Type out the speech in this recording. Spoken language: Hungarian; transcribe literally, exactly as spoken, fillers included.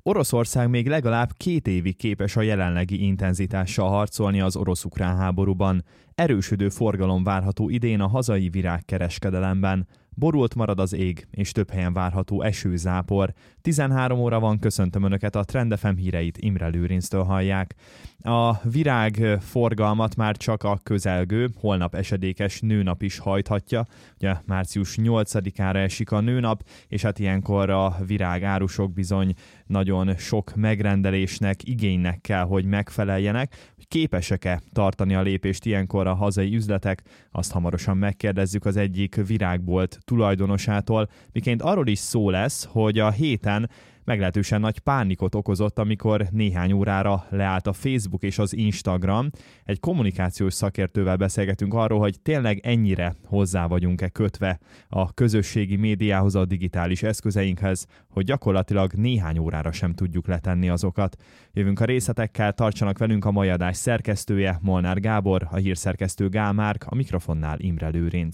Oroszország még legalább két évig képes a jelenlegi intenzitással harcolni az orosz-ukrán háborúban. Erősödő forgalom várható idén a hazai virágkereskedelemben. Borult marad az ég, és több helyen várható esőzápor. tizenhárom óra van, köszöntöm Önöket, a Trend ef em híreit Imre Lőrinctől hallják. A virág forgalmat már csak a közelgő, holnap esedékes nőnap is hajthatja. Ugye március nyolcadikára esik a nőnap, és hát ilyenkor a virágárusok bizony nagyon sok megrendelésnek, igénynek kell, hogy megfeleljenek. Képesek-e tartani a lépést ilyenkor a hazai üzletek? Azt hamarosan megkérdezzük az egyik virágbolt tulajdonosától, miként arról is szó lesz, hogy a héten meglehetősen nagy pánikot okozott, amikor néhány órára leállt a Facebook és az Instagram. Egy kommunikációs szakértővel beszélgetünk arról, hogy tényleg ennyire hozzá vagyunk-e kötve a közösségi médiához, a digitális eszközeinkhez, hogy gyakorlatilag néhány órára sem tudjuk letenni azokat. Jövünk a részletekkel, tartsanak velünk, a mai adás szerkesztője Molnár Gábor, a hírszerkesztő Gál Márk, a mikrofonnál Imre Lőrinc.